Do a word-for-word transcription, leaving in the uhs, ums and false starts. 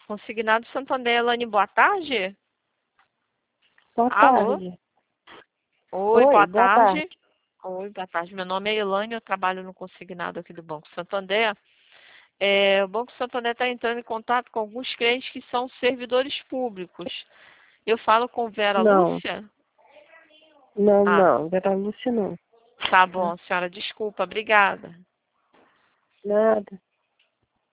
Consignado Santander, Elane, boa tarde. Boa Alô? tarde. Oi, Oi, boa boa tarde. tarde. Oi, boa tarde. Meu nome é Elane, eu trabalho no consignado aqui do Banco Santander. É, o Banco Santander está entrando em contato com alguns clientes que são servidores públicos. Eu falo com Vera Não, Lúcia? não, Ah, não. Vera Lúcia não. tá Tá? bom, senhora. Desculpa, obrigada. Nada.